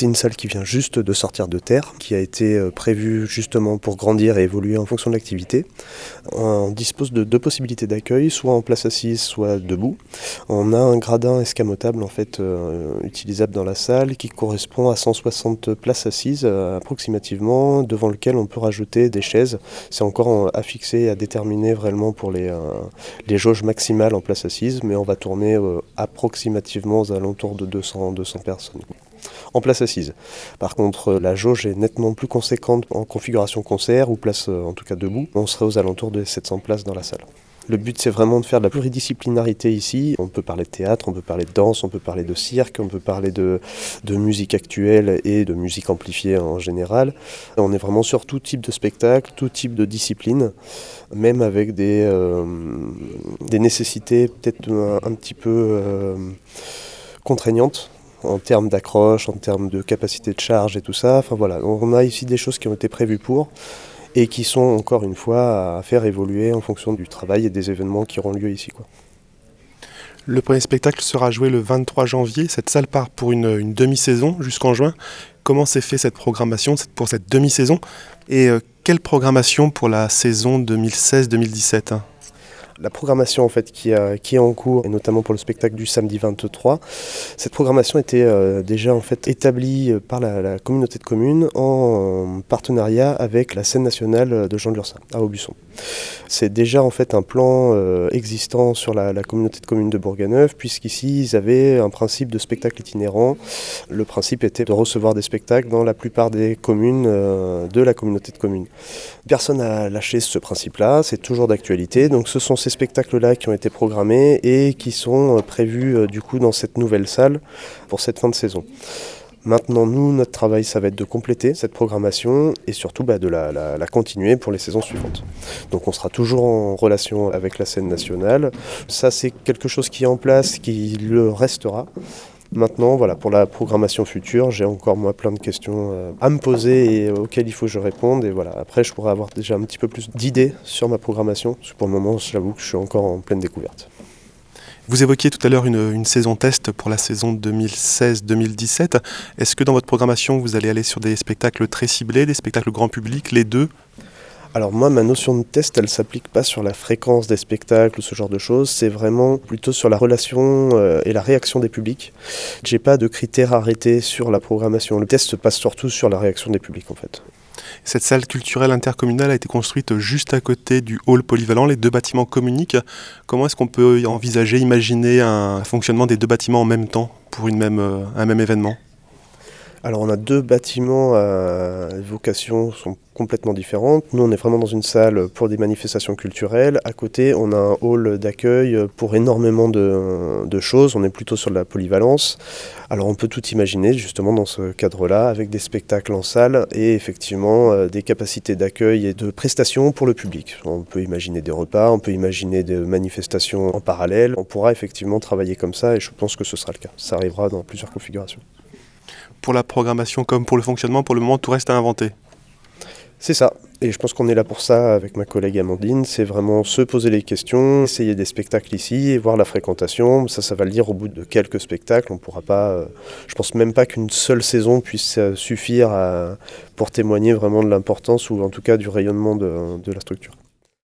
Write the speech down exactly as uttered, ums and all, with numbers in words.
C'est une salle qui vient juste de sortir de terre, qui a été euh, prévue justement pour grandir et évoluer en fonction de l'activité. On dispose de deux possibilités d'accueil, soit en place assise, soit debout. On a un gradin escamotable en fait euh, utilisable dans la salle qui correspond à cent soixante places assises euh, approximativement, devant lequel on peut rajouter des chaises. C'est encore à fixer, à déterminer vraiment pour les, euh, les jauges maximales en place assise, mais on va tourner euh, approximativement aux alentours de deux cents personnes en place assise. Par contre, la jauge est nettement plus conséquente en configuration concert ou place en tout cas debout. On serait aux alentours de sept cents places dans la salle. Le but, c'est vraiment de faire de la pluridisciplinarité ici. On peut parler de théâtre, on peut parler de danse, on peut parler de cirque, on peut parler de, de musique actuelle et de musique amplifiée en général. On est vraiment sur tout type de spectacle, tout type de discipline, même avec des, euh, des nécessités peut-être un, un petit peu euh, contraignantes en termes d'accroche, en termes de capacité de charge et tout ça. Enfin voilà, on a ici des choses qui ont été prévues pour et qui sont encore une fois à faire évoluer en fonction du travail et des événements qui auront lieu ici, quoi. Le premier spectacle sera joué le vingt-trois janvier. Cette salle part pour une, une demi-saison jusqu'en juin. Comment s'est fait cette programmation pour cette demi-saison et euh, quelle programmation pour la saison deux mille seize deux mille dix-sept? La programmation en fait qui, a, qui est en cours, et notamment pour le spectacle du samedi vingt-trois, cette programmation était euh, déjà en fait établie par la, la communauté de communes en, en partenariat avec la scène nationale de Jean de Lursin à Aubusson. C'est déjà en fait un plan euh, existant sur la, la communauté de communes de Bourganeuf, puisqu'ici ils avaient un principe de spectacle itinérant. Le principe était de recevoir des spectacles dans la plupart des communes euh, de la communauté de communes. Personne n'a lâché ce principe-là, c'est toujours d'actualité, donc ce sont ces spectacles-là qui ont été programmés et qui sont prévus euh, du coup dans cette nouvelle salle pour cette fin de saison. Maintenant, nous, notre travail, ça va être de compléter cette programmation et surtout bah, de la, la, la continuer pour les saisons suivantes. Donc on sera toujours en relation avec la scène nationale. Ça, c'est quelque chose qui est en place, qui le restera. Maintenant, voilà, pour la programmation future, j'ai encore moi plein de questions euh, à me poser et auxquelles il faut que je réponde. Et voilà, après, je pourrais avoir déjà un petit peu plus d'idées sur ma programmation. Parce que pour le moment, j'avoue que je suis encore en pleine découverte. Vous évoquiez tout à l'heure une, une saison test pour la saison deux mille seize deux mille dix-sept. Est-ce que dans votre programmation, vous allez aller sur des spectacles très ciblés, des spectacles grand public, les deux ? Alors moi, ma notion de test, elle ne s'applique pas sur la fréquence des spectacles ou ce genre de choses, c'est vraiment plutôt sur la relation euh, et la réaction des publics. J'ai pas de critères arrêtés sur la programmation. Le test se passe surtout sur la réaction des publics en fait. Cette salle culturelle intercommunale a été construite juste à côté du hall polyvalent, les deux bâtiments communiquent. Comment est-ce qu'on peut envisager, imaginer un fonctionnement des deux bâtiments en même temps pour une même, euh, un même événement ? Alors on a deux bâtiments à vocation sont complètement différentes. Nous on est vraiment dans une salle pour des manifestations culturelles. À côté on a un hall d'accueil pour énormément de, de choses. On est plutôt sur de la polyvalence. Alors on peut tout imaginer justement dans ce cadre-là avec des spectacles en salle et effectivement euh, des capacités d'accueil et de prestations pour le public. On peut imaginer des repas, on peut imaginer des manifestations en parallèle. On pourra effectivement travailler comme ça et je pense que ce sera le cas. Ça arrivera dans plusieurs configurations. Pour la programmation comme pour le fonctionnement, pour le moment, tout reste à inventer. C'est ça. Et je pense qu'on est là pour ça avec ma collègue Amandine. C'est vraiment se poser les questions, essayer des spectacles ici et voir la fréquentation. Ça, ça va le dire au bout de quelques spectacles. On pourra pas. Euh, je pense même pas qu'une seule saison puisse euh, suffire à, pour témoigner vraiment de l'importance ou en tout cas du rayonnement de, de la structure.